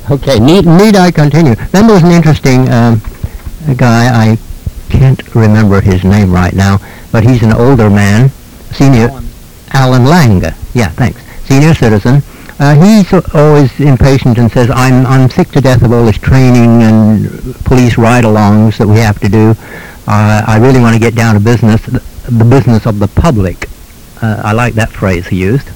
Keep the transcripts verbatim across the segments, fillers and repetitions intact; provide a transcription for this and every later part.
Okay, need, need I continue? Then there was an interesting um, guy, I can't remember his name right now, but he's an older man, senior, Alan, Alan Lang. Yeah, thanks. Senior citizen. Uh, he's always impatient and says, I'm, I'm sick to death of all this training and police ride-alongs that we have to do. Uh, I really want to get down to business, the, the business of the public. Uh, I like that phrase he used.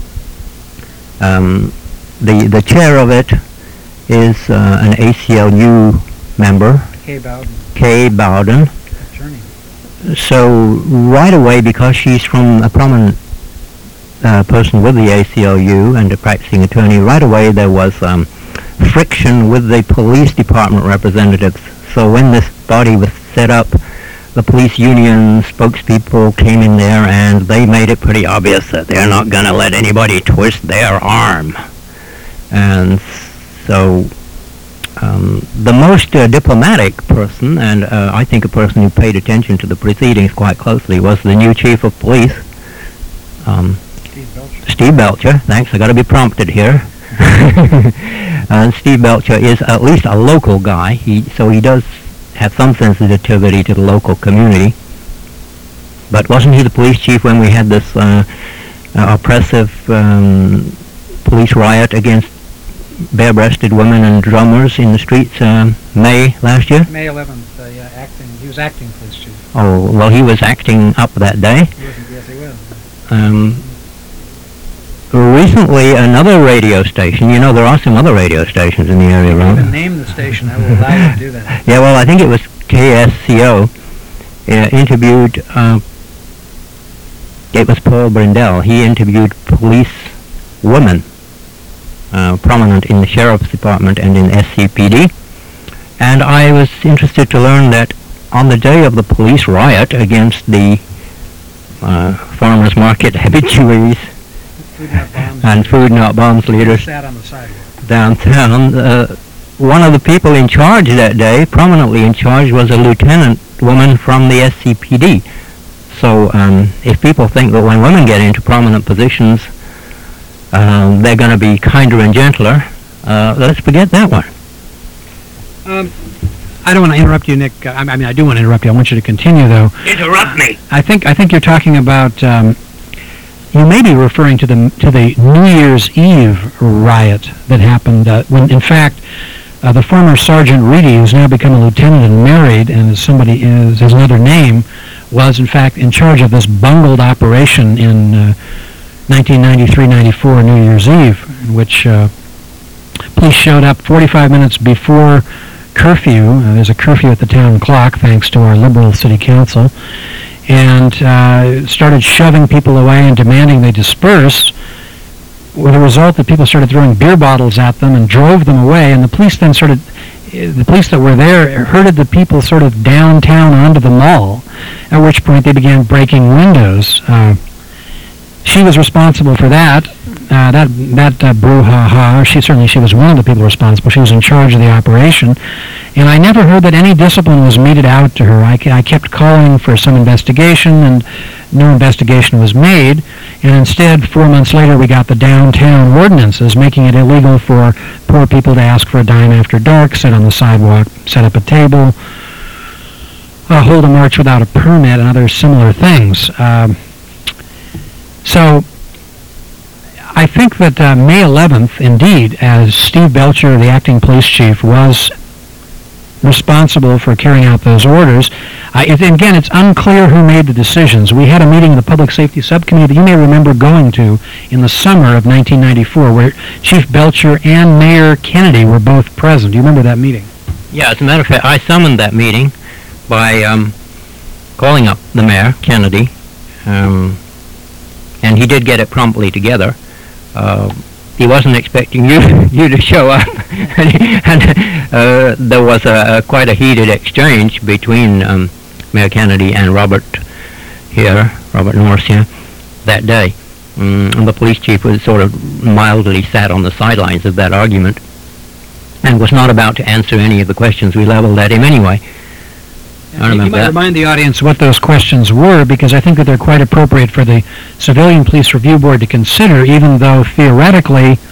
Um, the, the chair of it is uh, an A C L U member, Kay Bowden, Kay Bowden. attorney. So right away, because she's from a prominent uh, person with the A C L U and a practicing attorney, right away there was um, friction with the police department representatives. So when this body was set up, the police union spokespeople came in there and they made it pretty obvious that they're not going to let anybody twist their arm. And so um, the most uh, diplomatic person, and uh, I think a person who paid attention to the proceedings quite closely, was the new chief of police, um, Steve Belcher. Steve Belcher. Thanks, I got to be prompted here. uh, Steve Belcher is at least a local guy, he, so he does have some sensitivity to the local community. But wasn't he the police chief when we had this uh, uh, oppressive um, police riot against bare-breasted women and drummers in the streets uh, May last year? May eleventh, uh, yeah, acting. He was acting police chief. Oh, well, he was acting up that day. He wasn't, yes, he was. Um, recently, another radio station, you know, there are some other radio stations in the area, You right? can name the station. I will allow you to do that. Yeah, well, I think it was K S C O, uh, interviewed, uh, it was Paul Brindell. He interviewed police women, uh, prominent in the Sheriff's Department and in S C P D. And I was interested to learn that on the day of the police riot against the uh, farmers market habitués Food Not Bombs. and Food Not Bombs leaders Sat on the sidewalk. downtown, uh, one of the people in charge that day, prominently in charge, was a lieutenant woman from the S C P D. So um, if people think that when women get into prominent positions, um, they're going to be kinder and gentler, uh, let's forget that one. Um, I don't want to interrupt you, Nick. I, I mean, I do want to interrupt you. I want you to continue, though. Interrupt me. I think I think you're talking about. Um, you may be referring to the to the New Year's Eve riot that happened uh, when, in fact, uh, the former Sergeant Reedy, who's now become a lieutenant and married, and as somebody is his another name, was in fact in charge of this bungled operation in uh, nineteen ninety-three ninety-four New Year's Eve, in which uh, police showed up forty-five minutes before curfew. Uh, there's a curfew at the town clock, thanks to our liberal city council, and uh, started shoving people away and demanding they disperse, with the result that people started throwing beer bottles at them and drove them away, and the police then started, the police that were there herded the people sort of downtown onto the mall, at which point they began breaking windows. Uh, she was responsible for that. Uh, that that uh, brouhaha, she certainly she was one of the people responsible. She was in charge of the operation, and I never heard that any discipline was meted out to her. I, I kept calling for some investigation, and no investigation was made. And instead, four months later, we got the downtown ordinances making it illegal for poor people to ask for a dime after dark, sit on the sidewalk, set up a table, uh, hold a march without a permit, and other similar things. Um, so. I think that uh, May eleventh, indeed, as Steve Belcher, the acting police chief, was responsible for carrying out those orders. Uh, it, again, it's unclear who made the decisions. We had a meeting of the Public Safety Subcommittee that you may remember going to in the summer of nineteen ninety-four, where Chief Belcher and Mayor Kennedy were both present. Do you remember that meeting? Yeah, as a matter of fact, I summoned that meeting by um, calling up the mayor, Kennedy, um, and he did get it promptly together. Uh, he wasn't expecting you you to show up, and uh, there was a, a quite a heated exchange between um, Mayor Kennedy and Robert here, Robert Norris here, that day. Um, and the police chief was sort of mildly sat on the sidelines of that argument, and was not about to answer any of the questions we leveled at him anyway. I remember you might that. remind the audience what those questions were, because I think that they're quite appropriate for the Civilian Police Review Board to consider, even though theoretically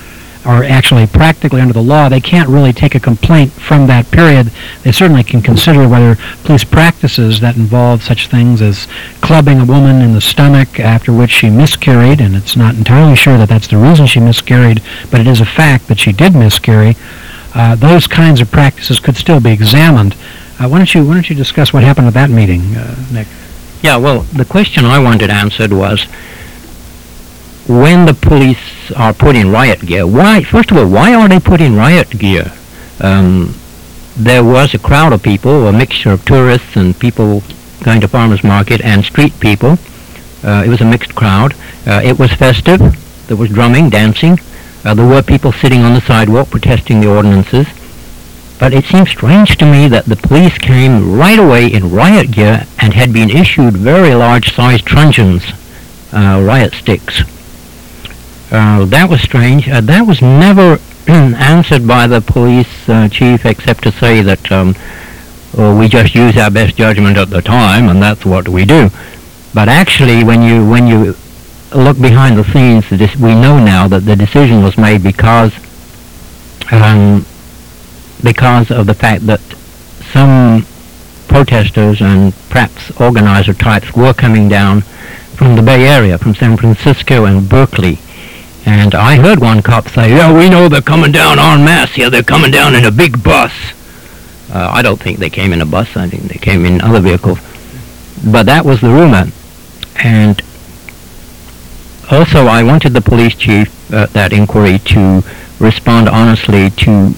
or actually practically under the law, they can't really take a complaint from that period. They certainly can consider whether police practices that involve such things as clubbing a woman in the stomach after which she miscarried, and it's not entirely sure that that's the reason she miscarried, but it is a fact that she did miscarry. Uh, those kinds of practices could still be examined. Uh, why don't you why don't you discuss what happened at that meeting, uh, Nick? Yeah, well, the question I wanted answered was, when the police are put in riot gear, why, first of all, why are they put in riot gear? Um, there was a crowd of people, a mixture of tourists and people going to farmers market and street people. Uh, it was a mixed crowd. Uh, it was festive. There was drumming, dancing. Uh, there were people sitting on the sidewalk protesting the ordinances. But it seems strange to me that the police came right away in riot gear and had been issued very large-sized truncheons, uh, riot sticks. Uh, that was strange. Uh, that was never answered by the police uh, chief, except to say that um, well, we just use our best judgment at the time, and that's what we do. But actually, when you when you look behind the scenes, we know now that the decision was made because. Um, because of the fact that some protesters and perhaps organizer types were coming down from the Bay Area, from San Francisco and Berkeley. And I heard one cop say, yeah, we know they're coming down en masse here. They're coming down in a big bus. Uh, I don't think they came in a bus. I think they came in other vehicles. But that was the rumor. And also I wanted the police chief at that inquiry to respond honestly to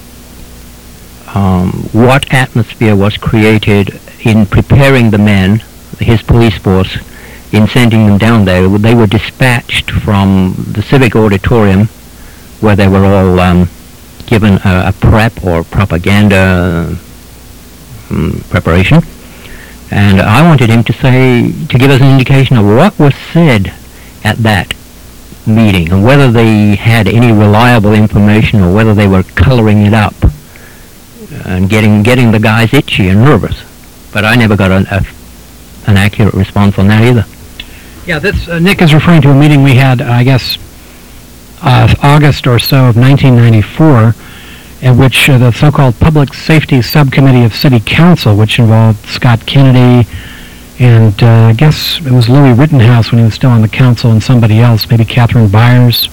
Um, what atmosphere was created in preparing the men, his police force, in sending them down there. They were dispatched from the Civic Auditorium, where they were all um, given a, a prep or propaganda um, preparation. And I wanted him to say, to give us an indication of what was said at that meeting, and whether they had any reliable information or whether they were coloring it up and getting getting the guys itchy and nervous. But I never got a, a, an accurate response on that either. Yeah, this uh, Nick is referring to a meeting we had, uh, I guess, uh, August or so of nineteen ninety-four, at which uh, the so-called Public Safety Subcommittee of City Council, which involved Scott Kennedy and uh, I guess it was Louis Rittenhouse when he was still on the council, and somebody else, maybe Catherine Byers.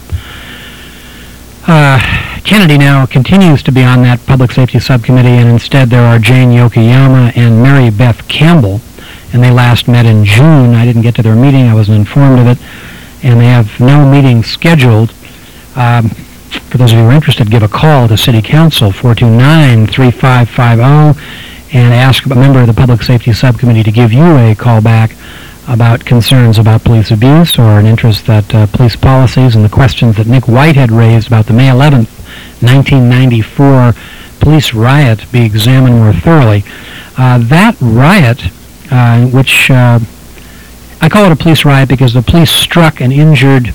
Uh, Kennedy now continues to be on that Public Safety Subcommittee, and instead there are Jane Yokoyama and Mary Beth Campbell, and they last met in June. I didn't get to their meeting. I wasn't informed of it, and they have no meeting scheduled. Um, for those of you who are interested, give a call to City Council, four two nine, three five five zero, and ask a member of the Public Safety Subcommittee to give you a call back about concerns about police abuse or an interest that uh, police policies and the questions that Nick White had raised about the May eleventh, nineteen ninety-four police riot be examined more thoroughly. Uh, that riot, uh, which uh, I call it a police riot because the police struck and injured,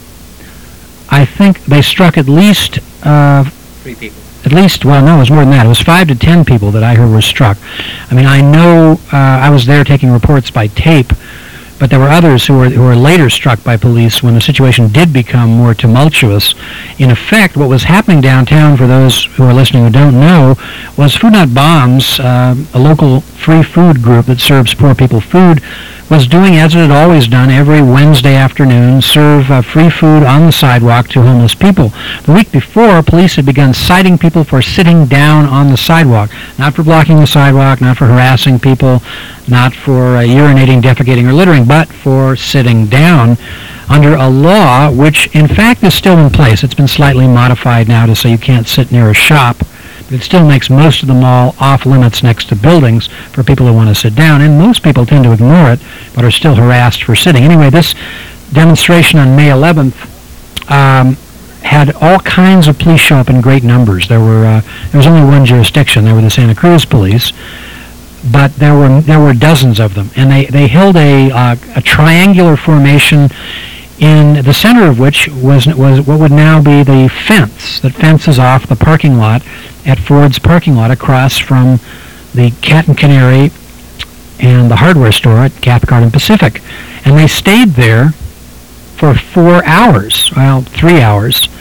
I think they struck at least... Uh, Three people. At least, well, no, it was more than that. It was five to ten people that I heard were struck. I mean, I know uh, I was there taking reports by tape, but there were others who were who were later struck by police when the situation did become more tumultuous. In effect, what was happening downtown, for those who are listening who don't know, was Food Not Bombs, uh, a local free food group that serves poor people food, was doing as it had always done every Wednesday afternoon, serve uh, free food on the sidewalk to homeless people. The week before, police had begun citing people for sitting down on the sidewalk, not for blocking the sidewalk, not for harassing people, not for uh, urinating, defecating, or littering, but for sitting down under a law which, in fact, is still in place. It's been slightly modified now to say you can't sit near a shop. It still makes most of the mall off-limits next to buildings for people who want to sit down, and most people tend to ignore it, but are still harassed for sitting. Anyway, this demonstration on May eleventh um, had all kinds of police show up in great numbers. There were uh, there was only one jurisdiction. There were the Santa Cruz police, but there were there were dozens of them, and they they held a uh, a triangular formation, in the center of which was was what would now be the fence that fences off the parking lot at Ford's parking lot across from the Cat and Canary and the hardware store at Cathcart and Pacific. And they stayed there for four hours, well, three hours,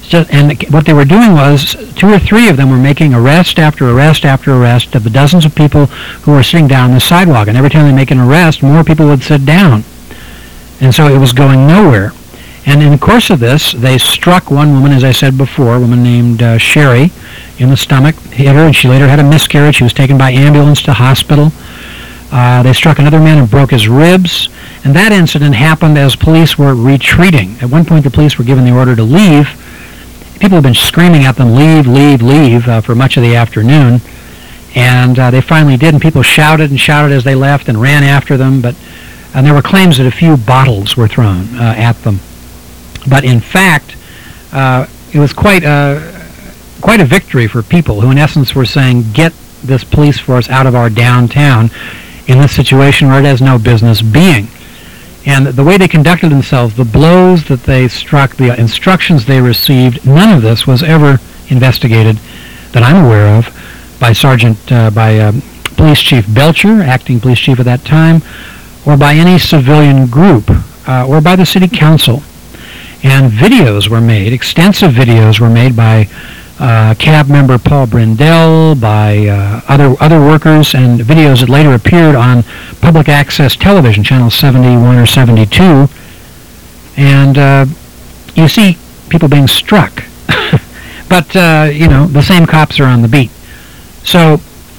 So, and what they were doing was two or three of them were making arrest after arrest after arrest of the dozens of people who were sitting down on the sidewalk. And every time they make an arrest, more people would sit down. And so it was going nowhere. And in the course of this, they struck one woman, as I said before, a woman named uh, Sherry, in the stomach, hit her, and she later had a miscarriage. She was taken by ambulance to hospital. Uh, they struck another man and broke his ribs. And that incident happened as police were retreating. At one point, the police were given the order to leave. People have been screaming at them, leave, leave, leave, uh, for much of the afternoon. And uh, they finally did, and people shouted and shouted as they left and ran after them. But and there were claims that a few bottles were thrown uh, at them. But in fact, uh, it was quite a, quite a victory for people who in essence were saying, get this police force out of our downtown in this situation where it has no business being. And the way they conducted themselves, the blows that they struck, the instructions they received, none of this was ever investigated that I'm aware of by Sergeant, uh, by uh, Police Chief Belcher, acting police chief at that time, or by any civilian group, uh, or by the city council. And videos were made, extensive videos were made by uh, cab member Paul Brindell, by uh, other other workers, and videos that later appeared on public access television, channel seventy-one or seventy-two. And uh, you see people being struck. But, uh, you know, the same cops are on the beat. So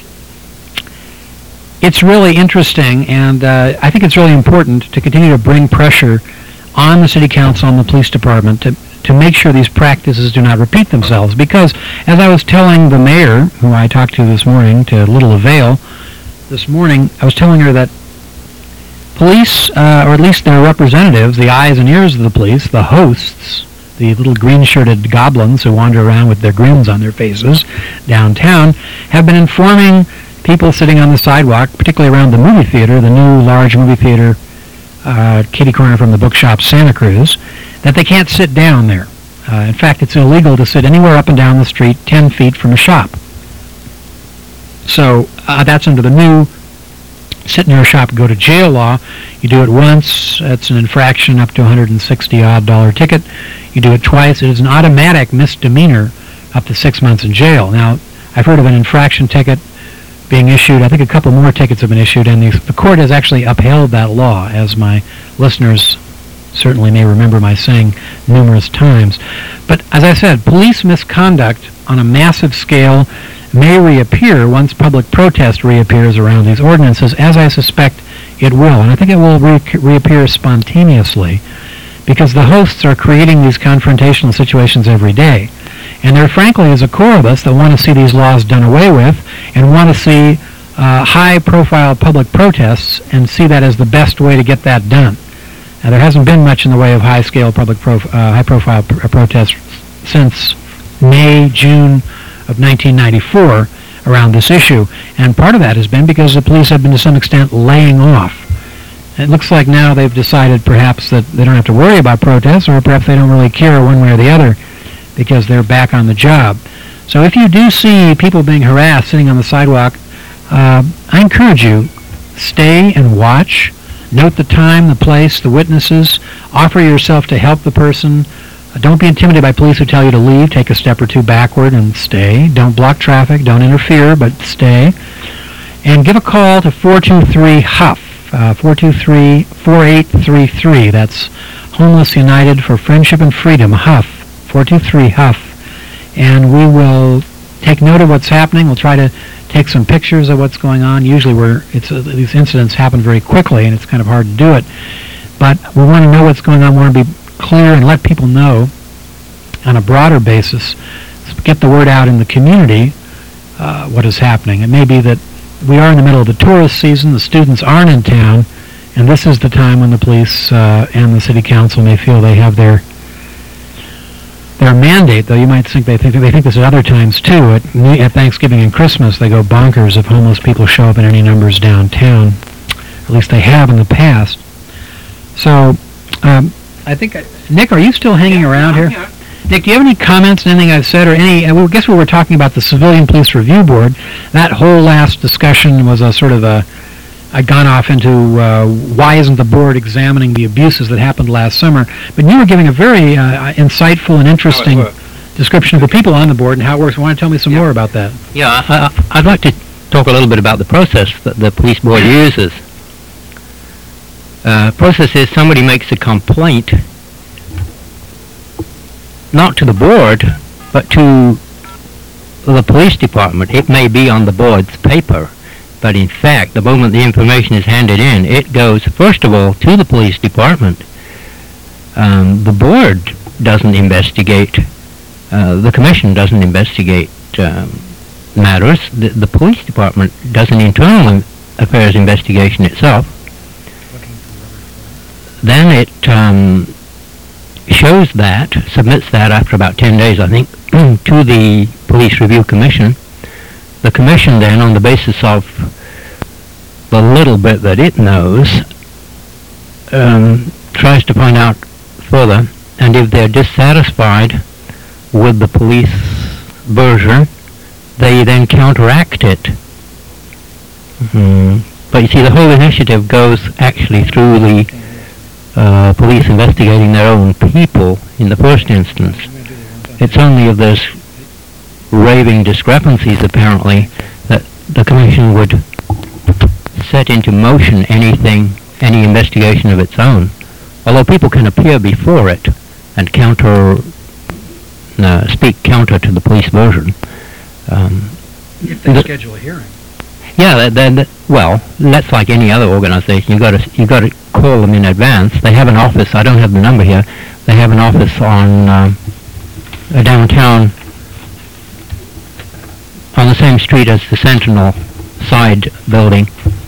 it's really interesting, and uh, I think it's really important to continue to bring pressure on the city council and the police department to, to make sure these practices do not repeat themselves. Because, as I was telling the mayor, who I talked to this morning, to little avail, this morning, I was telling her that police, uh, or at least their representatives, the eyes and ears of the police, the hosts, the little green-shirted goblins who wander around with their grins on their faces downtown, have been informing people sitting on the sidewalk, particularly around the movie theater, the new large movie theater, Uh, kitty corner from the bookshop Santa Cruz, that they can't sit down there. Uh, in fact, it's illegal to sit anywhere up and down the street ten feet from a shop. So uh, that's under the new sit near a shop, go to jail law. You do it once, it's an infraction up to one hundred sixty odd dollar ticket. You do it twice, it is an automatic misdemeanor up to six months in jail. Now, I've heard of an infraction ticket being issued. I think a couple more tickets have been issued, and the, the court has actually upheld that law, as my listeners certainly may remember my saying numerous times. But as I said, police misconduct on a massive scale may reappear once public protest reappears around these ordinances, as I suspect it will. And I think it will re- reappear spontaneously, because the hosts are creating these confrontational situations every day. And there, frankly, is a core of us that want to see these laws done away with and want to see uh, high-profile public protests and see that as the best way to get that done. Now, there hasn't been much in the way of high-scale public prof- uh, high-profile pr- protests since May, June of nineteen ninety-four around this issue. And part of that has been because the police have been, to some extent, laying off. It looks like now they've decided perhaps that they don't have to worry about protests, or perhaps they don't really care one way or the other, because they're back on the job. So if you do see people being harassed sitting on the sidewalk, uh, I encourage you, stay and watch. Note the time, the place, the witnesses. Offer yourself to help the person. Uh, don't be intimidated by police who tell you to leave. Take a step or two backward and stay. Don't block traffic. Don't interfere, but stay. And give a call to four two three HUF, uh, four two three, four eight three three. That's Homeless United for Friendship and Freedom, HUF. four two three HUF, and we will take note of what's happening. We'll try to take some pictures of what's going on. Usually we're, it's, uh, these incidents happen very quickly, and it's kind of hard to do it. But we want to know what's going on. We want to be clear and let people know on a broader basis, get the word out in the community uh, what is happening. It may be that we are in the middle of the tourist season, the students aren't in town, and this is the time when the police uh, and the city council may feel they have their Their mandate, though you might think they think they think this at other times too. At, at Thanksgiving and Christmas, they go bonkers if homeless people show up in any numbers downtown. At least they have in the past. So, um, I think I, Nick, are you still hanging yeah, around here? Yeah. Nick, do you have any comments on anything I've said, or any? I guess we were talking about the Civilian Police Review Board. That whole last discussion was a sort of a. I'd gone off into uh, why isn't the board examining the abuses that happened last summer. But you were giving a very uh, insightful and interesting description of the people on the board and how it works. Want to tell me some Yeah. more about that? Yeah, I, I- I'd like to talk a little bit about the process that the police board uses. Uh, process is somebody makes a complaint, not to the board, but to the police department. It may be on the board's paper, but in fact, the moment the information is handed in, it goes, first of all, to the police department. Um, the board doesn't investigate, uh, the commission doesn't investigate um, matters. The, the police department does an internal affairs investigation itself. Then it um, shows that, submits that after about ten days, I think, to the Police Review Commission. The commission then, on the basis of the little bit that it knows, um, tries to find out further, and if they're dissatisfied with the police version, they then counteract it. Mm. But you see, the whole initiative goes actually through the uh, police investigating their own people in the first instance. It's only if there's raving discrepancies, apparently, that the commission would set into motion anything, any investigation of its own. Although people can appear before it and counter, uh, speak counter to the police version. Um, If they schedule a hearing. Yeah, that, that, well, that's like any other organization. You got to you got to call them in advance. They have an office. I don't have the number here. They have an office on um, uh, downtown, on the same street as the Sentinel side building.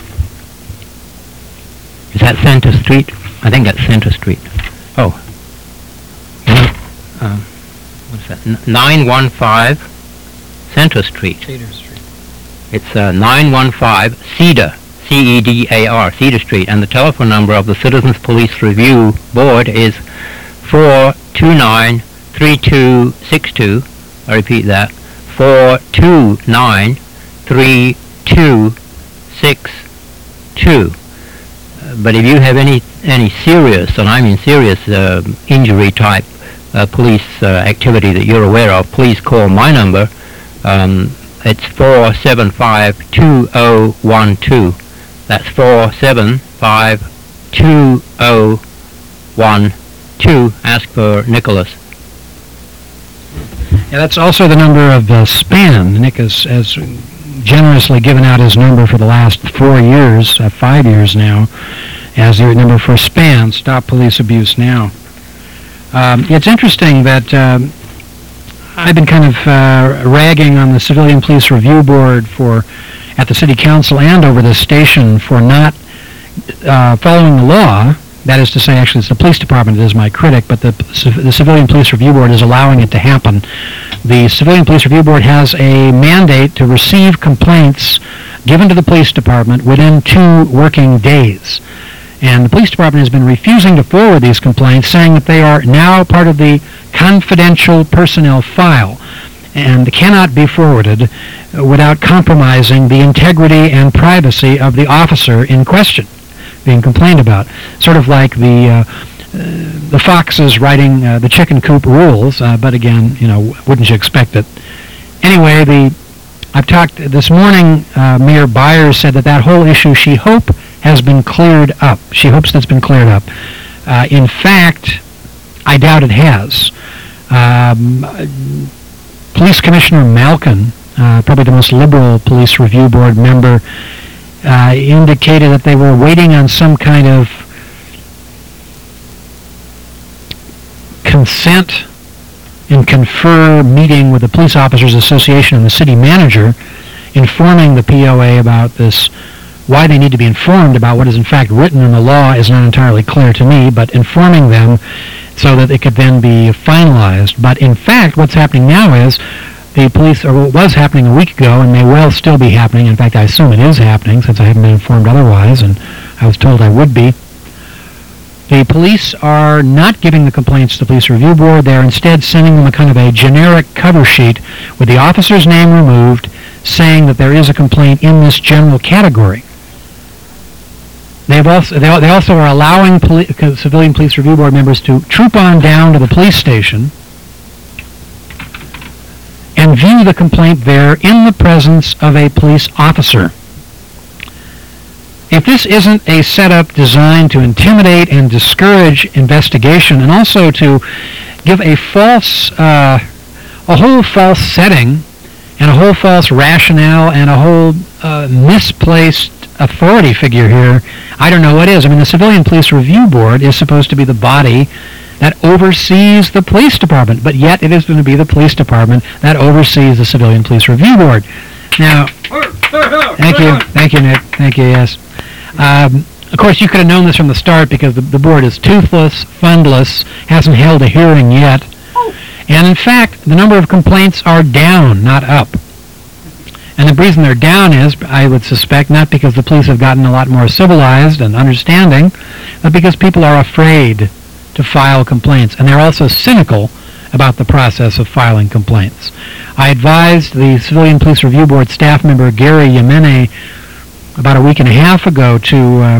Is that Center Street? I think that's Center Street. Oh. Um, what's that? N- nine one five Center Street. Cedar Street. It's uh, nine one five Cedar, C E D A R, Cedar Street, and the telephone number of the Citizens Police Review Board is four two nine, three two six two. I repeat that, four two nine, three two six two. Uh, but if you have any any serious, and I mean serious, uh, injury type uh, police uh, activity that you're aware of, please call my number. Um, It's four seven five, two oh one two. That's four seven five, two oh one two. Ask for Nicholas. Yeah, that's also the number of uh, SPAN. Nick has, has generously given out his number for the last four years, uh, five years now, as the number for SPAN, Stop Police Abuse Now. Um, it's interesting that um, I've been kind of uh, ragging on the Civilian Police Review Board for, at the City Council and over the station, for not uh, following the law. That is to say, actually, it's the police department that is my critic, but the, the Civilian Police Review Board is allowing it to happen. The Civilian Police Review Board has a mandate to receive complaints given to the police department within two working days. And the police department has been refusing to forward these complaints, saying that they are now part of the confidential personnel file and cannot be forwarded without compromising the integrity and privacy of the officer in question being complained about. Sort of like the uh, uh, the foxes writing uh, the chicken coop rules, uh, but again, you know, wouldn't you expect it? Anyway, the I've talked this morning. Uh, Mayor Byers said that that whole issue, she hope, has been cleared up. She hopes that's been cleared up. Uh, in fact, I doubt it has. Um, Police Commissioner Malkin, uh, probably the most liberal Police Review Board member, uh, indicated that they were waiting on some kind of consent and confer meeting with the Police Officers Association and the city manager, informing the P O A about this. Why they need to be informed about what is in fact written in the law is not entirely clear to me, but informing them so that it could then be finalized. But in fact, what's happening now is the police, or what was happening a week ago, and may well still be happening, in fact I assume it is happening since I haven't been informed otherwise, and I was told I would be, the police are not giving the complaints to the Police Review Board. They're instead sending them a kind of a generic cover sheet with the officer's name removed, saying that there is a complaint in this general category. They've also, they, they also are allowing poli- Civilian Police Review Board members to troop on down to the police station and view the complaint there in the presence of a police officer. If this isn't a setup designed to intimidate and discourage investigation, and also to give a false, uh, a whole false setting, and a whole false rationale, and a whole uh, misplaced authority figure here, I don't know what is. I mean, the Civilian Police Review Board is supposed to be the body that oversees the police department, but yet it is going to be the police department that oversees the Civilian Police Review Board. Now, thank you, thank you, Nick, thank you, yes. Um, of course, you could have known this from the start because the, the board is toothless, fundless, hasn't held a hearing yet, and in fact, the number of complaints are down, not up. And the reason they're down is, I would suspect, not because the police have gotten a lot more civilized and understanding, but because people are afraid to file complaints, and they're also cynical about the process of filing complaints. I advised the Civilian Police Review Board staff member Gary Yemene about a week and a half ago to uh,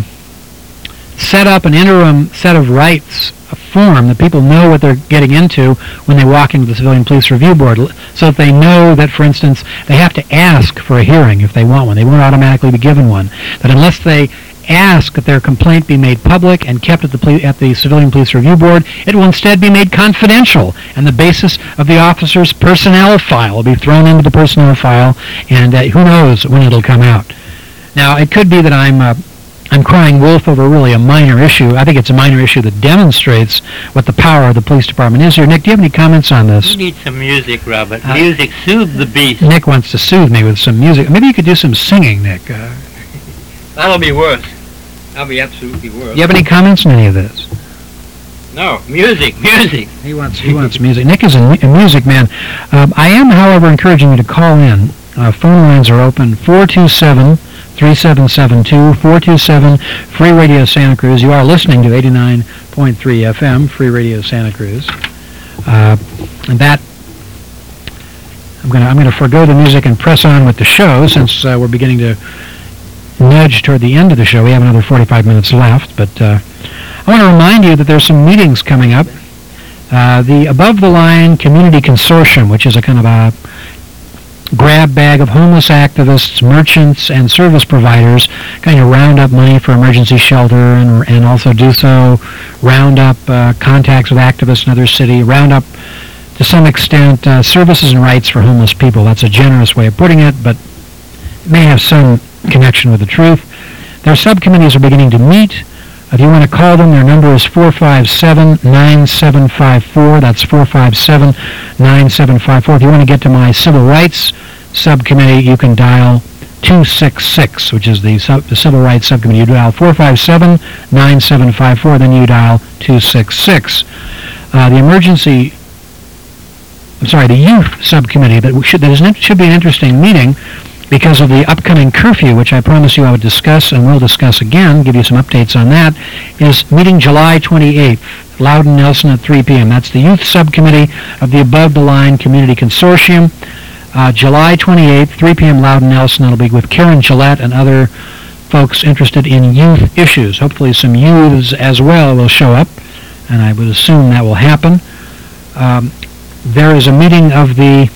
set up an interim set of rights, a form that people know what they're getting into when they walk into the Civilian Police Review Board, so that they know that, for instance, they have to ask for a hearing if they want one. They won't automatically be given one. That unless they ask that their complaint be made public and kept at the poli- at the Civilian Police Review Board, it will instead be made confidential, and the basis of the officer's personnel file will be thrown into the personnel file, and uh, who knows when it'll come out. Now, it could be that I'm uh, I'm crying wolf over really a minor issue. I think it's a minor issue that demonstrates what the power of the police department is here. Nick, do you have any comments on this? We need some music, Robert. Uh, music, soothe the beast. Nick wants to soothe me with some music. Maybe you could do some singing, Nick. Uh, That'll be worse. That'll be absolutely worse. Do you have any comments on any of this? No, music, music. He wants he wants music. Nick is a, a music man. Um, I am, however, encouraging you to call in. Uh, phone lines are open, four two seven, three seven seven two, four two seven, Free Radio Santa Cruz. You are listening to eighty-nine point three F M, Free Radio Santa Cruz. Uh, and that, I'm going to I'm going to forego the music and press on with the show, since uh, we're beginning to nudge toward the end of the show. We have another forty-five minutes left, but uh, I want to remind you that there's some meetings coming up. Uh, the Above the Line Community Consortium, which is a kind of a grab bag of homeless activists, merchants, and service providers, kind of round up money for emergency shelter, and and also do so, round up uh, contacts with activists in other city, round up, to some extent, uh, services and rights for homeless people. That's a generous way of putting it, but it may have some connection with the truth. Their subcommittees are beginning to meet. If you want to call them, their number is four five seven, nine seven five four. That's four five seven, nine seven five four. If you want to get to my Civil Rights Subcommittee, you can dial two six six, which is the, sub, the Civil Rights Subcommittee. You dial four five seven, nine seven five four, then you dial two six six. Uh, the emergency, I'm sorry, the Youth Subcommittee, that should, that is an, should be an interesting meeting, because of the upcoming curfew, which I promised you I would discuss and will discuss again, give you some updates on that, is meeting July twenty-eighth, Loudon Nelson at three p.m. That's the Youth Subcommittee of the Above the Line Community Consortium. Uh, July twenty-eighth, three p.m. Loudon Nelson. It'll be with Karen Gillette and other folks interested in youth issues. Hopefully some youths as well will show up, and I would assume that will happen. Um, there is a meeting of the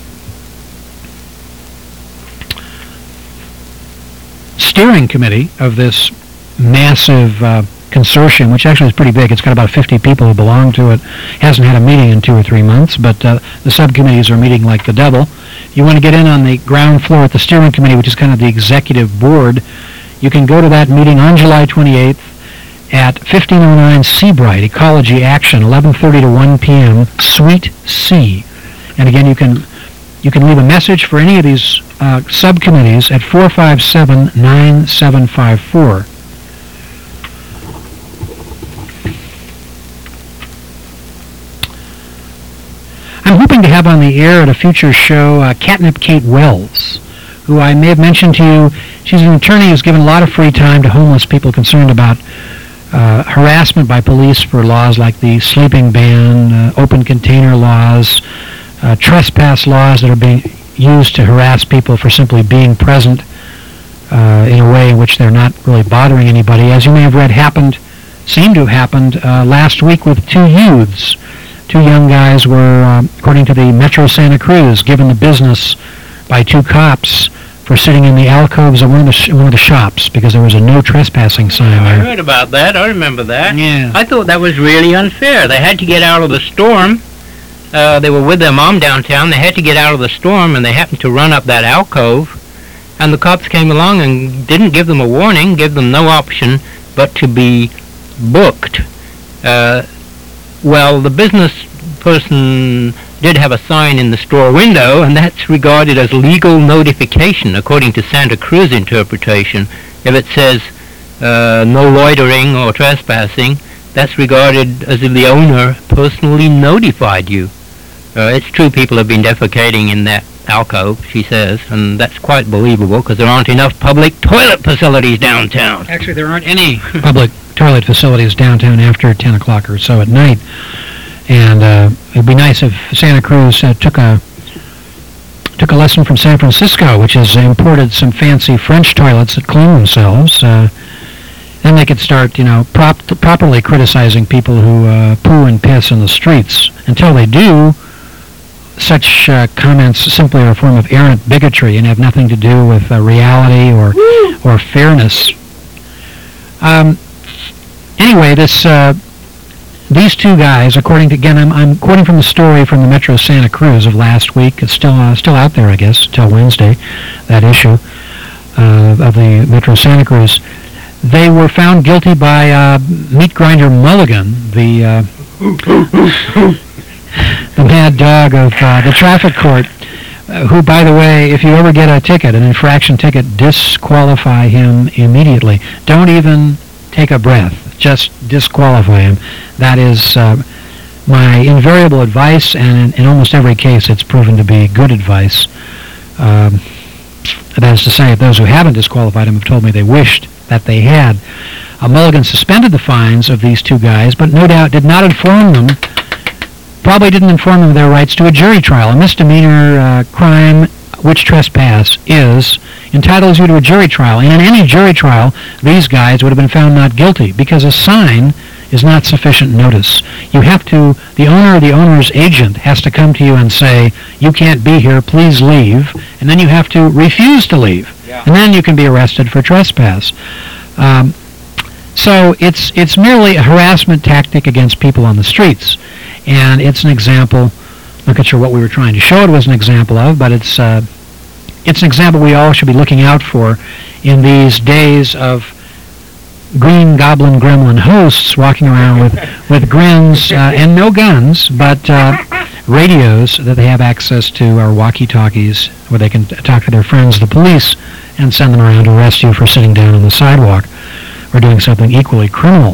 steering committee of this massive uh, consortium, which actually is pretty big. It's got about fifty people who belong to it. Hasn't had a meeting in two or three months, but uh, the subcommittees are meeting like the devil. If you want to get in on the ground floor at the steering committee, which is kind of the executive board, you can go to that meeting on July twenty-eighth at fifteen oh nine Seabright, Ecology Action, eleven thirty to one p.m., Suite C. And again, you can you can leave a message for any of these uh, subcommittees at four five seven, nine seven five four. I'm hoping to have on the air at a future show uh, Catnip Kate Wells, who I may have mentioned to you. She's an attorney who's given a lot of free time to homeless people concerned about uh, harassment by police for laws like the sleeping ban, uh, open container laws, uh, trespass laws that are being used to harass people for simply being present uh, in a way in which they're not really bothering anybody. As you may have read, happened, seemed to have happened uh, last week with two youths. two young guys were, uh, according to the Metro Santa Cruz, given the business by two cops for sitting in the alcoves of one of the, sh- one of the shops because there was a no trespassing sign I there. heard about that. I remember that. Yeah. I thought that was really unfair. They had to get out of the storm. Uh, they were with their mom downtown. They had to get out of the storm, and they happened to run up that alcove. And the cops came along and didn't give them a warning, give them no option but to be booked. Uh, well, the business person did have a sign in the store window, and that's regarded as legal notification, according to Santa Cruz interpretation. If it says uh, no loitering or trespassing, that's regarded as if the owner personally notified you. Uh, it's true people have been defecating in that alcove, she says, and that's quite believable because there aren't enough public toilet facilities downtown. Actually, there aren't any public toilet facilities downtown after ten o'clock or so at night. And uh, it'd be nice if Santa Cruz uh, took a took a lesson from San Francisco, which has imported some fancy French toilets that clean themselves. Uh, then they could start, you know, prop- properly criticizing people who uh, poo and piss in the streets. Until they do, such uh, comments simply are a form of errant bigotry and have nothing to do with uh, reality or or fairness. Um, anyway, this uh, these two guys, according to again, I'm, I'm quoting from the story from the Metro Santa Cruz of last week. It's still uh, still out there, I guess, till Wednesday. That issue uh, of the Metro Santa Cruz. They were found guilty by uh, meat grinder Mulligan, the uh, the mad dog of uh, the traffic court, uh, who, by the way, if you ever get a ticket, an infraction ticket, disqualify him immediately. Don't even take a breath. Just disqualify him. That is uh, my invariable advice, and in, in almost every case it's proven to be good advice. Um, that is to say, those who haven't disqualified him have told me they wished that they had. Uh, Mulligan suspended the fines of these two guys, but no doubt did not inform them probably didn't inform them of their rights to a jury trial. A misdemeanor uh, crime, which trespass is, entitles you to a jury trial. And in any jury trial, these guys would have been found not guilty because a sign is not sufficient notice. You have to, the owner or the owner's agent has to come to you and say, you can't be here, please leave. And then you have to refuse to leave. Yeah. And then you can be arrested for trespass. Um, so it's it's merely a harassment tactic against people on the streets. And it's an example, I'm not sure what we were trying to show it was an example of, but it's uh, it's an example we all should be looking out for in these days of green goblin gremlin hosts walking around with, with grins uh, and no guns, but uh, radios that they have access to, or walkie-talkies, where they can talk to their friends, the police, and send them around to arrest you for sitting down on the sidewalk or doing something equally criminal.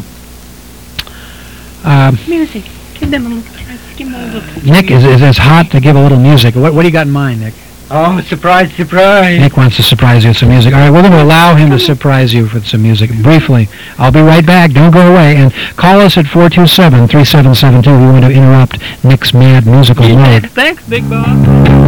Uh, Music. Give them a give them a little. Nick, is, is it's hot to give a little music. What, what do you got in mind, Nick? Oh, surprise, surprise. Nick wants to surprise you with some music. All right, we're going to allow him to surprise you with some music briefly. I'll be right back. Don't go away. And call us at four two seven, three seven seven two. We want to interrupt Nick's mad musical mode. Thanks, Big Bob.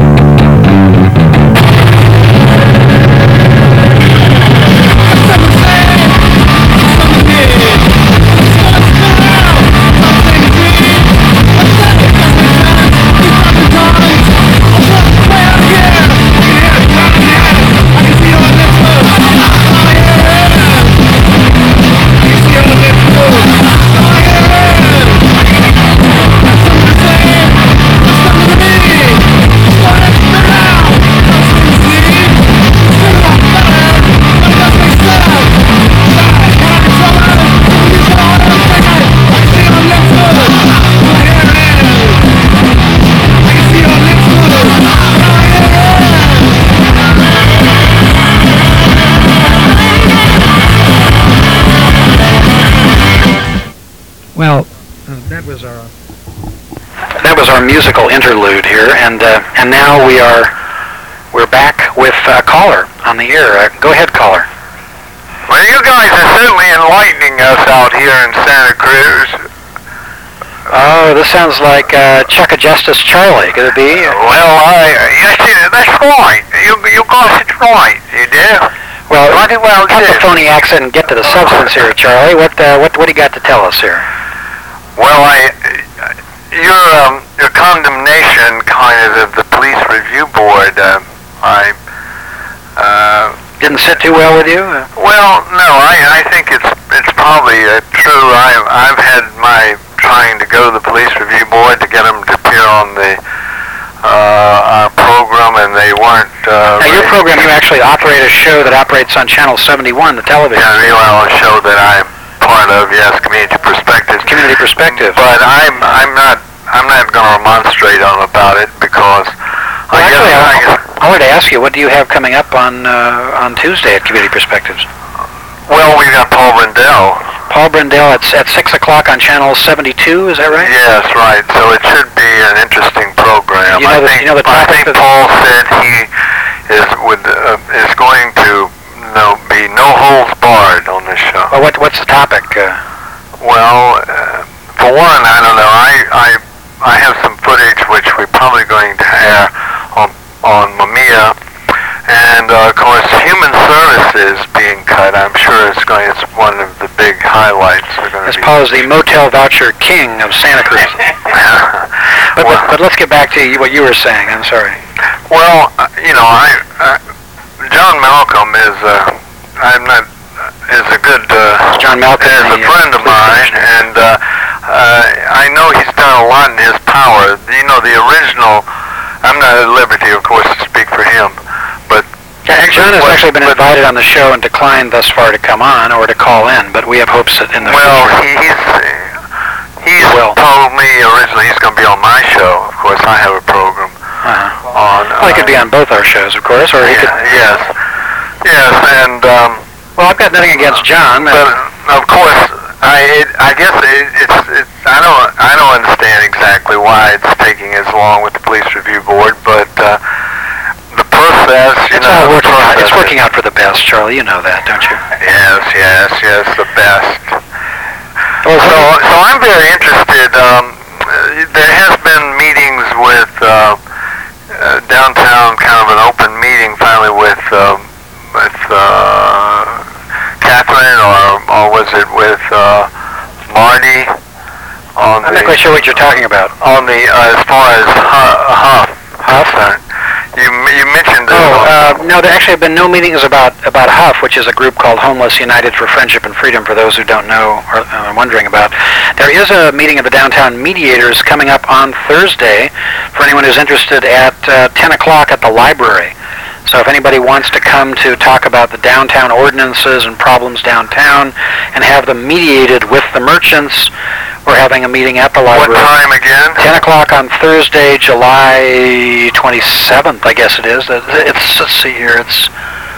Well, uh, that was our that was our musical interlude here, and uh, and now we are we're back with a caller on the air. Uh, go ahead, caller. Well, you guys are certainly enlightening us out here in Santa Cruz. Oh, this sounds like uh, Chuck of Justice Charlie. Could it be? Well, I yes, that's right. You you got it right. You did. Well, Mighty well cut the did. phony accent and get to the substance here, Charlie. What uh, what what do you got to tell us here? Well, I your um, your condemnation, kind of, of the police review board, uh, I uh, Didn't sit too well with you? Uh, well, no, I, I think it's it's probably uh, true. I've I've had my trying to go to the police review board to get them to appear on the uh, our program, and they weren't. Uh, now, your program, you actually operate a show that operates on Channel seventy-one, the television. Yeah, well, a show that I'm part of, yes, Community Perspectives. Community Perspective. But I'm I'm not I'm not going to remonstrate on about it because Well, I guess actually, I I, guess. I wanted to ask you, what do you have coming up on uh, on Tuesday at Community Perspectives? Well, we've got Paul Brindell. Paul Brindell at at six o'clock on Channel seventy-two. Is that right? Yes, right. So it should be an interesting program. You know I the- think you know the I topic think of the- Paul said he is would uh, is going to no be no holds barred on this show. Well, what what's the topic? Uh, Well, uh, for one, I don't know. I I I have some footage which we're probably going to air on on Mamiya, and uh, of course, human services being cut. I'm sure it's going. It's one of the big highlights. We're going to as be. Paul is the motel voucher king of Santa Cruz. But, well, but but let's get back to you, what you were saying. I'm sorry. well, uh, you know, I uh, John Malcolm is. Uh, I'm not. Is a good. Uh, John Malcolm, is a the, uh, friend of police mine, commissioner. and uh, uh, I know he's done a lot in his power. You know, the original. I'm not at liberty, of course, to speak for him, but Yeah, John has but- actually been but- invited on the show and declined thus far to come on or to call in, but we have hopes that in the Well, future. he's he's Will. told me originally he's going to be on my show. Of course, I have a program Uh-huh. on. Well, he could be on both our shows, of course, or he Yeah, could. yes, yes, and um, Well, I've got nothing against John. but uh, of course, I it, I guess it, it's it's I don't I don't understand exactly why it's taking as long with the police review board, but uh, the process, you It's know, all the working out. It's process working is- out for the best, Charlie. You know that, don't you? Yes, yes, yes, the best. Well, So, so I'm very interested. Um, uh, there has been meetings with uh, uh, downtown, kind of an open meeting, finally with um, with uh, Catherine, or or was it with uh, Marty? On I'm the not quite sure what you're talking about. on the uh, as far as Hu- Huff. Huff. You you mentioned it. Oh, on- uh, no, there actually have been no meetings about, about Huff, which is a group called Homeless United for Friendship and Freedom, for those who don't know or are wondering about. There is a meeting of the Downtown Mediators coming up on Thursday for anyone who's interested at uh, ten o'clock at the library. So if anybody wants to come to talk about the downtown ordinances and problems downtown and have them mediated with the merchants, we're having a meeting at the what library. time again? ten o'clock on Thursday, July twenty-seventh, I guess it is. Uh, It's, let's see here, it's,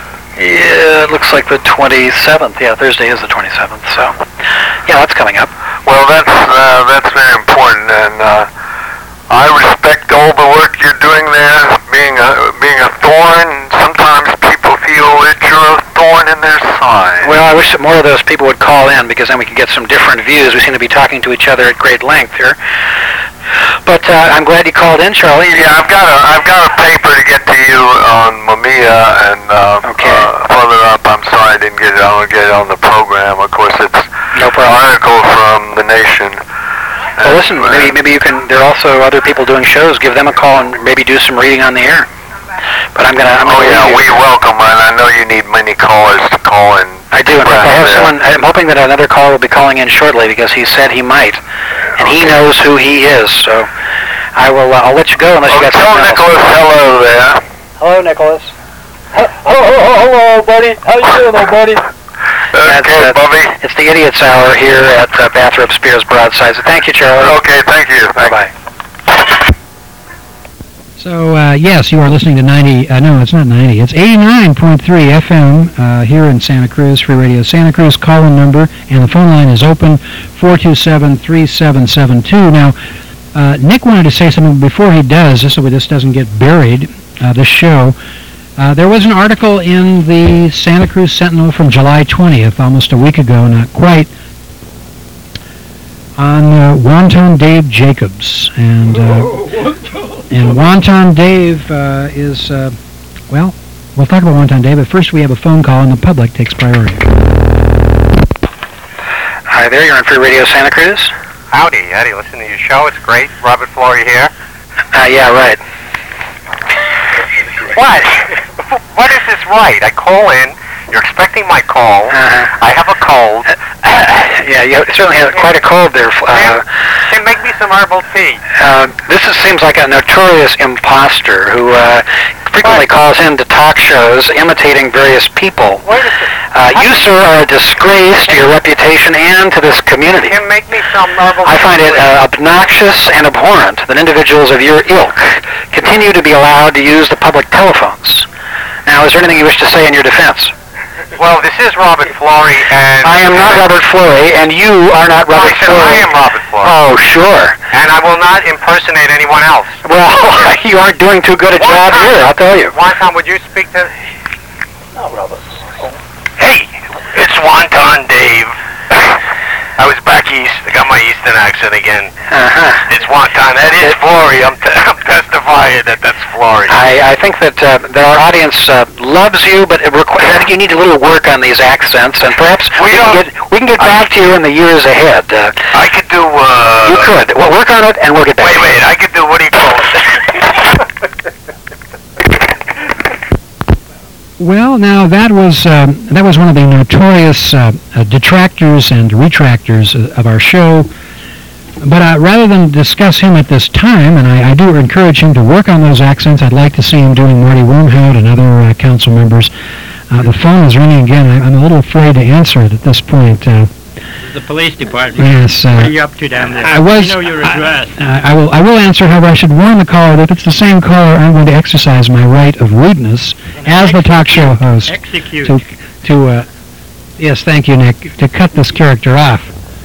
yeah, it looks like the twenty-seventh. Yeah, Thursday is the twenty-seventh, so, yeah, that's coming up. Well, that's uh, that's very important, and uh, I respect all the work you're doing there. Being a being a thorn, sometimes people feel that you're a thorn in their side. Well, I wish that more of those people would call in, because then we could get some different views. We seem to be talking to each other at great length here. But uh, I'm glad you called in, Charlie. Yeah, I've got a I've got a paper to get to you on Mamiya, and uh, Okay. uh, further up, I'm sorry I didn't get it. I'll get it on the program. Of course, it's No an problem. article from The Nation. Well, listen, maybe, maybe you can, there are also other people doing shows. Give them a call and maybe do some reading on the air. But I'm going to... Oh yeah, we welcome, and I know you need many callers to call in. I do. In fact, I have Yeah. someone, I'm hoping that another caller will be calling in shortly, because he said he might. And he knows who he is, so I will, uh, I'll let you go unless Oh, you got tell something else. Nicholas hello there. Hello, Nicholas. Hello, buddy. How you doing, old buddy? That's, Okay, uh, Bubby. It's the Idiot's Hour here at uh, Bathrobe Spears Broadside. So thank you, Charlie. Okay, thank you. Thank Bye-bye. So, uh, yes, you are listening to ninety, uh, no, it's not ninety, it's eighty-nine point three F M uh, here in Santa Cruz, Free Radio Santa Cruz, call-in number, and the phone line is open, four two seven, three seven seven two. Now, uh, Nick wanted to say something before he does, just so this doesn't get buried, uh, this show. Uh, there was an article in the Santa Cruz Sentinel from July twentieth, almost a week ago, not quite, on uh, Wonton Dave Jacobs, and uh, and Wonton Dave uh, is, uh, well, we'll talk about Wonton Dave, but first we have a phone call, and the public takes priority. Hi there, you're on Free Radio Santa Cruz. Howdy, howdy. Listen to your show. It's great. Robert Flory here. Uh, yeah, right. What? What is this right? I call in. You're expecting my call. Uh-huh. I have a cold. Yeah, you certainly have quite a cold there. Uh, Can make me some herbal tea. uh, this is, seems like a notorious imposter who uh, frequently calls into talk shows imitating various people. Wait a second. Uh, you, sir, are a disgrace to your reputation and to this community. Can make me some herbal I tea. find it uh, obnoxious and abhorrent that individuals of your ilk continue to be allowed to use the public telephones. Now, is there anything you wish to say in your defense? Well, this is Robert Flory, and... I am not Robert Flory, and you are not Robert I said Flory. I am Robert Flory. Oh, sure. And I will not impersonate anyone else. Well, you aren't doing too good a One job time- here, I'll tell you. One time, would you speak to... No, Robert. Hey, it's Wonton Dave. I was back east. I got my eastern accent again. Uh-huh. It's Wonton. That is Flory. I'm, t- I'm testifying that that's Flory. I, I think that, uh, that our audience uh, loves you, but it requ- I think you need a little work on these accents, and perhaps we, We can, don't- get, we can get back to you in the years ahead. Uh, I could do, uh... you could. Well, work on it, and we'll get back Wait, to you. wait. I could do, what do you call it? Well, now that was um, that was one of the notorious uh, uh, detractors and retractors uh, of our show. But uh, rather than discuss him at this time, and I, I do encourage him to work on those accents, I'd like to see him doing Marty Wormhout and other uh, council members. Uh, the phone is ringing again. I, I'm a little afraid to answer it at this point. Uh, The police department. yes. What Uh, are you up to down there? I was. You know your I- address. Uh, I will. I will answer. However, I should warn the caller that if it's the same caller, I'm going to exercise my right of rudeness as the talk show host Execute. to to. Uh, yes, thank you, Nick. To cut this character off.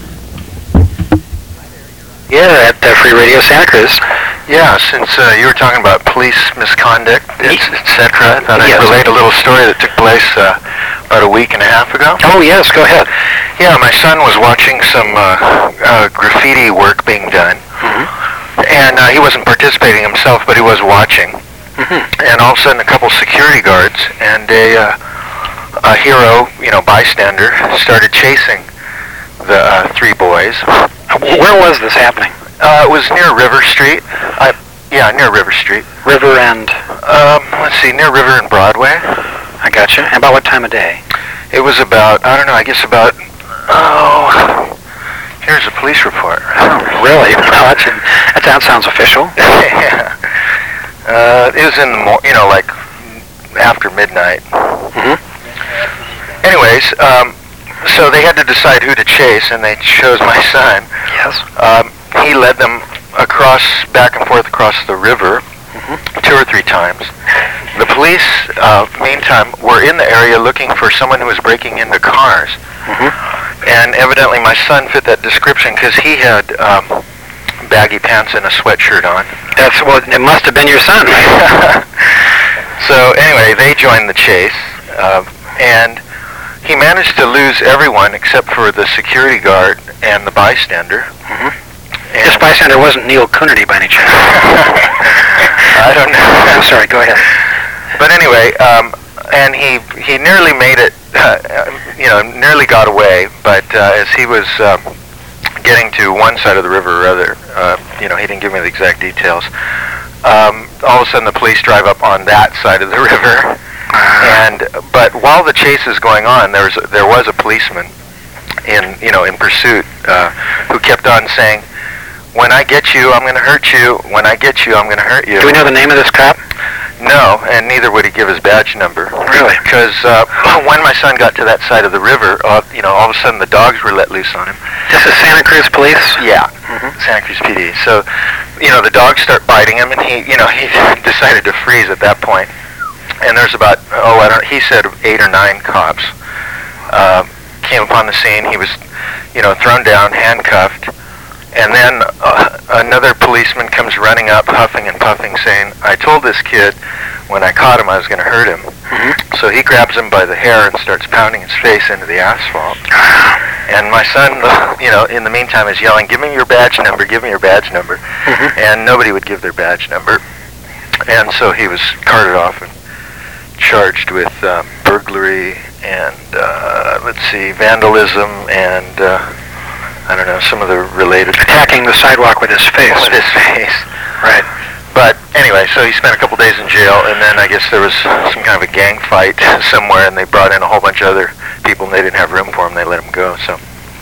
Yeah, at uh, Free Radio Santa Cruz. Yeah, since uh, you were talking about police misconduct, et cetera, I thought Yes. I'd relate a little story that took place uh, about a week and a half ago. Oh, yes, go ahead. Yeah, my son was watching some uh, uh, graffiti work being done, Mhm. and uh, he wasn't participating himself, but he was watching. Mhm. And all of a sudden, a couple security guards and a, uh, a hero, you know, bystander, started chasing the uh, three boys. Where was this happening? Uh, it was near River Street. I, yeah, near River Street. River and... Um, let's see, near River and Broadway. I gotcha. And about what time of day? It was about, I don't know, I guess about, oh, here's a police report. Oh, really? Well, that's, that sounds, sounds official. Yeah. Uh, it was in the, mo- you know, like after midnight. Mhm. Anyways, um, so they had to decide who to chase, and they chose my son. Yes. Um, he led them across, back and forth across the river, Mhm. two or three times. The police, uh, meantime, were in the area looking for someone who was breaking into cars. Mhm. And evidently my son fit that description because he had um, baggy pants and a sweatshirt on. That's well. It must have been your son, right? So anyway, they joined the chase, uh, and he managed to lose everyone except for the security guard and the bystander. Mhm. And This bystander wasn't Neil Coonerty by any chance. I don't know. I'm sorry. Go ahead. But anyway, um, and he he nearly made it, uh, you know, nearly got away. But uh, as he was um, getting to one side of the river, or other, uh, you know, he didn't give me the exact details. Um, all of a sudden, the police drive up on that side of the river, and but while the chase is going on, there was there was a policeman in you know in pursuit uh, who kept on saying, "When I get you, I'm going to hurt you. When I get you, I'm going to hurt you." Do we know the name of this cop? No, and neither would he give his badge number. Really? Because uh, when my son got to that side of the river, uh, you know, all of a sudden the dogs were let loose on him. This is Santa Cruz Police? Yeah, Mhm. Santa Cruz P D. So, you know, the dogs start biting him, and he, you know, he decided to freeze at that point. And there's about, oh, I don't, he said eight or nine cops uh, came upon the scene. He was, you know, thrown down, handcuffed. And then uh, another policeman comes running up, huffing and puffing, saying, "I told this kid when I caught him I was going to hurt him." Mhm. So he grabs him by the hair and starts pounding his face into the asphalt. And my son, you know, in the meantime is yelling, "Give me your badge number, give me your badge number." Mhm. And nobody would give their badge number. And so he was carted off and charged with um, burglary and, uh, let's see, vandalism and... Uh, I don't know, some of the related Attacking the sidewalk with his face. with his face. Right. But anyway, so he spent a couple days in jail, and then I guess there was some kind of a gang fight somewhere, and they brought in a whole bunch of other people, and they didn't have room for him. They let him go. So,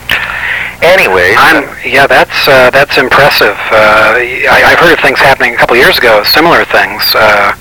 anyway, I'm, yeah, that's uh, that's impressive. Uh, I, I've heard of things happening a couple years ago, similar things. Uh,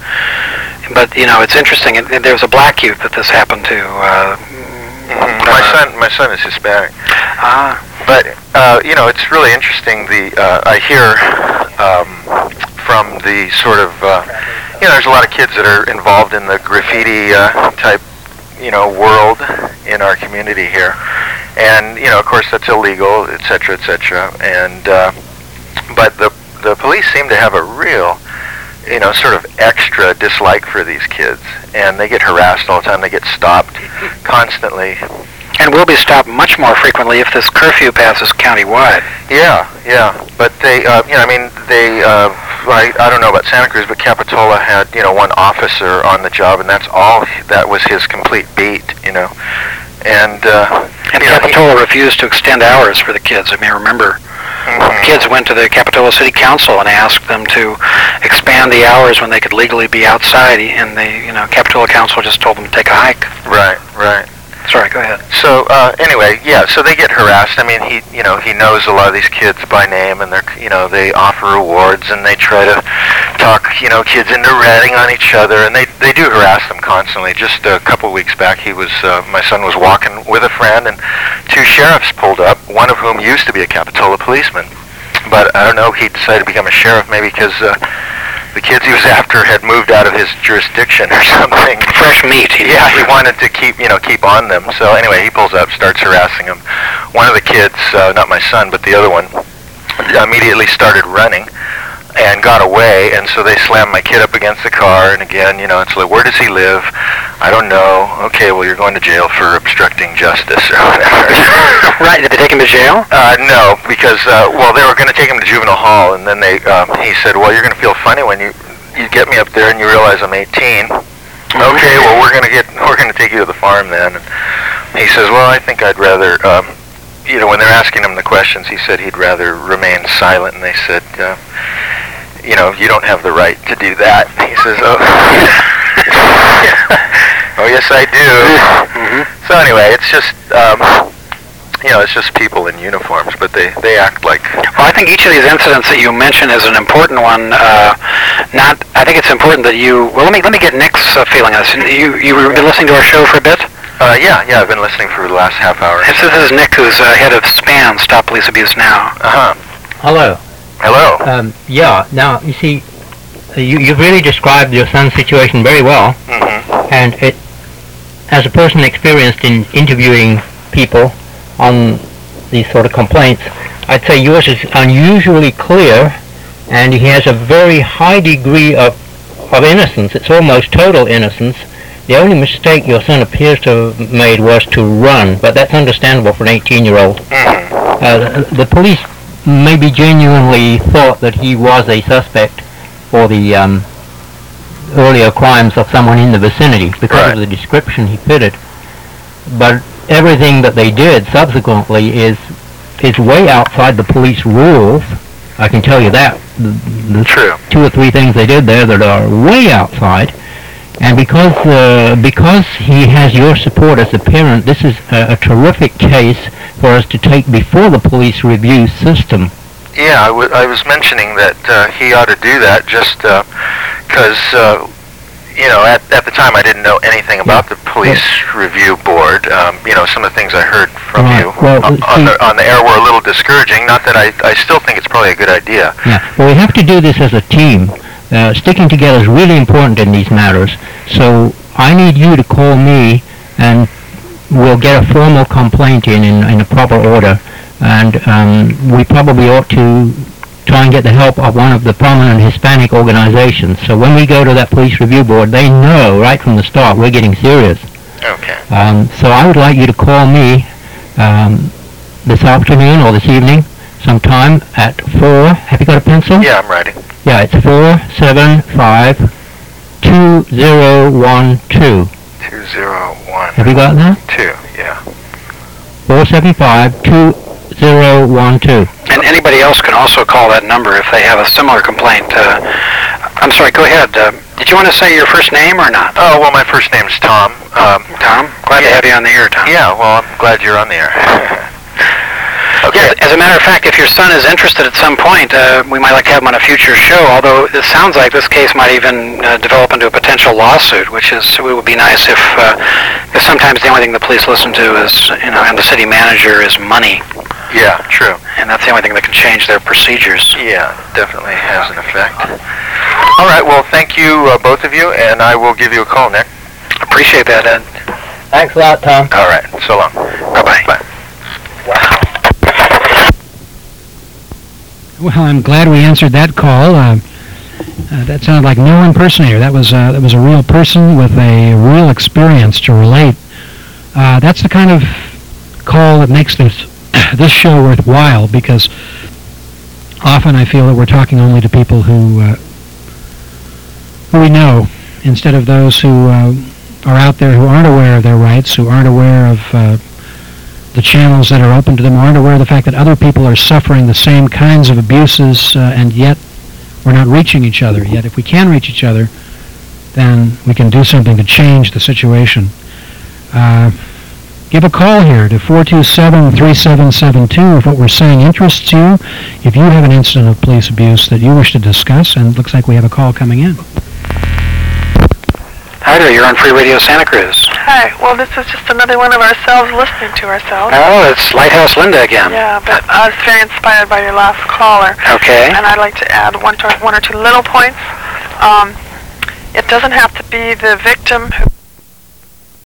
but you know, it's interesting. It, there was a black youth that this happened to. Uh, mhm. my son, my son is Hispanic. Ah. But uh, you know, it's really interesting. The uh, I hear um, from the sort of uh, you know, there's a lot of kids that are involved in the graffiti uh, type, you know, world in our community here, and you know, of course, that's illegal, et cetera, et cetera. And uh, but the the police seem to have a real, you know, sort of extra dislike for these kids, and they get harassed all the time. They get stopped constantly. And will be stopped much more frequently if this curfew passes countywide. Yeah, yeah, but they, uh, you know, I mean, they, uh, I, I don't know about Santa Cruz, but Capitola had, you know, one officer on the job, and that's all, that was his complete beat, you know, and, uh, And you know, he- Capitola refused to extend hours for the kids. I may remember Mhm. kids went to the Capitola City Council and asked them to expand the hours when they could legally be outside, and the, you know, Capitola Council just told them to take a hike. Right, right. Sorry, go ahead. So uh, anyway, yeah. So they get harassed. I mean, he, you know, he knows a lot of these kids by name, and they're, you know, they offer rewards, and they try to talk, you know, kids into ratting on each other, and they they do harass them constantly. Just a couple of weeks back, he was, uh, my son was walking with a friend, and two sheriffs pulled up. One of whom used to be a Capitola policeman, but I don't know. He decided to become a sheriff maybe because uh, the kids he was after had moved out of his jurisdiction or something. Fresh meat. He Yeah, he wanted to keep, you know, keep on them. So anyway, he pulls up, starts harassing him. One of the kids, uh, not my son, but the other one, immediately started running and got away. And so they slammed my kid up against the car. And again, you know, it's like, where does he live? I don't know. Okay, well, you're going to jail for obstructing justice or whatever. Right, did they take him to jail? Uh, no, because, uh, well, they were going to take him to juvenile hall, and then they, um, he said, well, you're going to feel funny when you, you get me up there and you realize I'm eighteen. Okay, well, we're going to get, we're going to take you to the farm then. And he says, well, I think I'd rather, um, you know, when they're asking him the questions, he said he'd rather remain silent, and they said, uh, you know, you don't have the right to do that. And he says, oh, oh yes, I do. Mm-hmm. So anyway, it's just, um, you know, it's just people in uniforms, but they, they act like... Well, I think each of these incidents that you mention is an important one. Uh, not, I think it's important that you. Well, let me let me get Nick's uh, feeling on this. You you were been listening to our show for a bit. Uh, yeah, yeah, I've been listening for the last half hour. This, this is Nick, who's uh, head of SPAN, Stop Police Abuse Now. Uh huh. Hello. Hello. Um, yeah, now, you see, uh, you, you've really described your son's situation very well, Mm-hmm. and it, as a person experienced in interviewing people on these sort of complaints, I'd say yours is unusually clear, and he has a very high degree of, of innocence. It's almost total innocence. The only mistake your son appears to have made was to run, but that's understandable for an eighteen-year-old. Mm-hmm. Uh, the, the police maybe genuinely thought that he was a suspect for the um, earlier crimes of someone in the vicinity because Right. of the description he fitted. But everything that they did subsequently is is way outside the police rules. I can tell you that. The, the True. two or three things they did there that are way outside. And because uh, because he has your support as a parent, this is a, a terrific case for us to take before the police review system. Yeah, I, w- I was mentioning that uh, he ought to do that just because, uh, you know, at, at the time I didn't know anything about the police review board. Um, you know, some of the things I heard from Right. you Well, on, on, see- the, on the air were a little discouraging. Not that I, I still think it's probably a good idea. Yeah, well, we have to do this as a team. Uh, sticking together is really important in these matters. So I need you to call me, and we'll get a formal complaint in in, in a proper order. And um, we probably ought to try and get the help of one of the prominent Hispanic organizations. So when we go to that police review board, they know right from the start we're getting serious. Okay. Um, so I would like you to call me um, this afternoon or this evening sometime at four. Have you got a pencil? Yeah, I'm writing. Yeah, it's four seven five two zero one two. Two zero one Have you got that? two. Yeah. Four seven five two zero one two. And anybody else can also call that number if they have a similar complaint. Uh, I'm sorry, go ahead. Uh, did you want to say your first name or not? Oh, well, my first name's Tom. Um, Tom? Glad to have you on the air, Tom. yeah, well, I'm glad you're on the air. Okay. Yeah, as a matter of fact, if your son is interested at some point, uh, we might like to have him on a future show, although it sounds like this case might even uh, develop into a potential lawsuit, which is, it would be nice if, uh, because sometimes the only thing the police listen to is, you know, and the city manager is money, Yeah, true. and that's the only thing that can change their procedures. Yeah, definitely has an effect. All right, well, thank you, uh, both of you, and I will give you a call, Nick. Appreciate that, Ed. Thanks a lot, Tom. All right, so long. Bye-bye. Bye. Well, I'm glad we answered that call. Uh, uh, that sounded like no impersonator. That was uh, that was a real person with a real experience to relate. Uh, that's the kind of call that makes this this show worthwhile, because often I feel that we're talking only to people who uh, who we know, instead of those who uh, are out there who aren't aware of their rights, who aren't aware of uh, the channels that are open to them, aren't aware of the fact that other people are suffering the same kinds of abuses, uh, and yet we're not reaching each other. Yet if we can reach each other, then we can do something to change the situation. Uh, give a call here to four two seven, three seven seven two if what we're saying interests you, if you have an incident of police abuse that you wish to discuss, and it looks like we have a call coming in. Hi there, you're on Free Radio Santa Cruz. Hi. Well, this is just another one of ourselves listening to ourselves. Oh, it's Lighthouse Linda again. Yeah, but I was very inspired by your last caller. Okay. And I'd like to add one, to, one or two little points. Um, it doesn't have to be the victim who